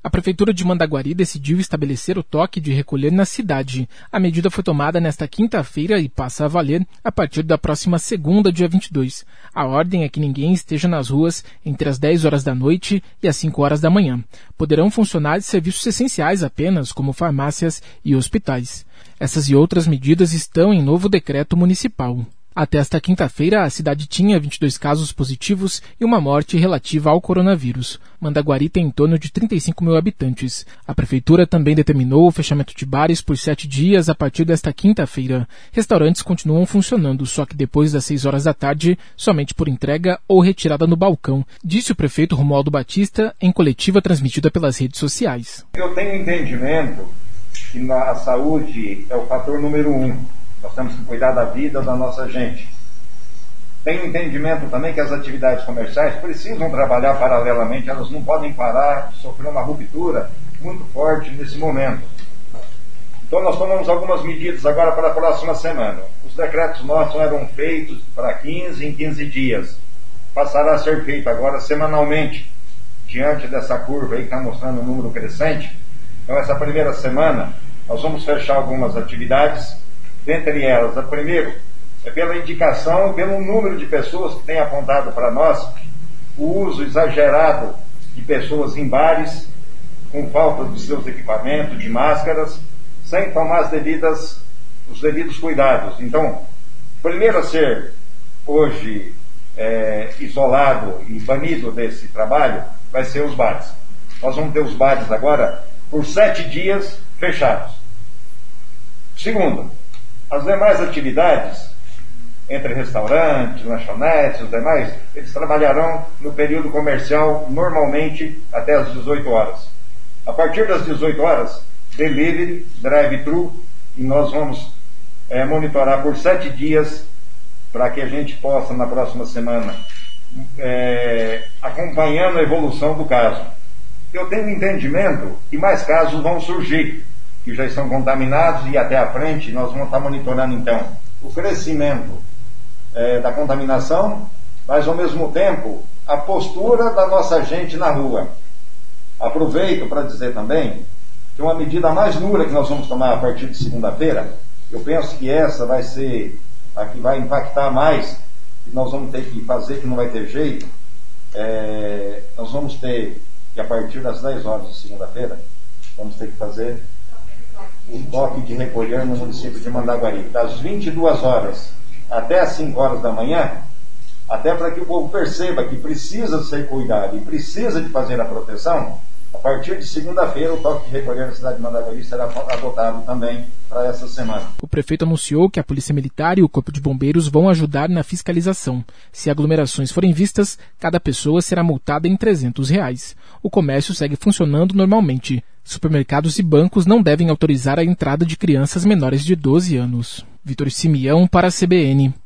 A Prefeitura de Mandaguari decidiu estabelecer o toque de recolher na cidade. A medida foi tomada nesta quinta-feira e passa a valer a partir da próxima segunda, dia 22. A ordem é que ninguém esteja nas ruas entre as 10 horas da noite e as 5 horas da manhã. Poderão funcionar serviços essenciais apenas, como farmácias e hospitais. Essas e outras medidas estão em novo decreto municipal. Até esta quinta-feira, a cidade tinha 22 casos positivos e uma morte relativa ao coronavírus. Mandaguari tem em torno de 35 mil habitantes. A Prefeitura também determinou o fechamento de bares por 7 dias a partir desta quinta-feira. Restaurantes continuam funcionando, só que depois das 6 horas da tarde, somente por entrega ou retirada no balcão, disse o prefeito Romualdo Batista em coletiva transmitida pelas redes sociais. Eu tenho entendimento que a saúde é o fator número 1. Nós temos que cuidar da vida da nossa gente. Tenho entendimento também que as atividades comerciais precisam trabalhar paralelamente, elas não podem parar, sofrer uma ruptura muito forte nesse momento. Então nós tomamos algumas medidas agora para a próxima semana. Os decretos nossos eram feitos para 15 em 15 dias. Passará a ser feito agora semanalmente, diante dessa curva aí que está mostrando um número crescente. Então essa primeira semana nós vamos fechar algumas atividades. Dentre elas, a primeira é pela indicação, pelo número de pessoas que têm apontado para nós o uso exagerado de pessoas em bares, com falta de seus equipamentos, de máscaras, sem tomar os devidos cuidados. Então, primeiro a ser hoje isolado e banido desse trabalho vai ser os bares. Nós vamos ter os bares agora por 7 dias fechados. Segundo, as demais atividades, entre restaurantes, lanchonetes, os demais, eles trabalharão no período comercial normalmente até as 18 horas. A partir das 18 horas, delivery, drive-thru, e nós vamos monitorar por 7 dias para que a gente possa, na próxima semana, acompanhando a evolução do caso. Eu tenho entendimento que mais casos vão surgir, que já estão contaminados, e até à frente nós vamos estar monitorando então o crescimento da contaminação, mas ao mesmo tempo a postura da nossa gente na rua. Aproveito para dizer também que uma medida mais dura que nós vamos tomar a partir de segunda-feira, eu penso que essa vai ser a que vai impactar mais, que nós vamos ter que fazer, que não vai ter jeito. Nós vamos ter que a partir das 10 horas de segunda-feira, vamos ter que fazer o toque de recolher no município de Mandaguari, das 22 horas até as 5 horas da manhã, até para que o povo perceba que precisa ser cuidado e precisa de fazer a proteção. A partir de segunda-feira, o toque de recolher na cidade de Mandaguari será adotado também para essa semana. O prefeito anunciou que a Polícia Militar e o Corpo de Bombeiros vão ajudar na fiscalização. Se aglomerações forem vistas, cada pessoa será multada em R$300. O comércio segue funcionando normalmente. Supermercados e bancos não devem autorizar a entrada de crianças menores de 12 anos. Vitor Simeão para a CBN.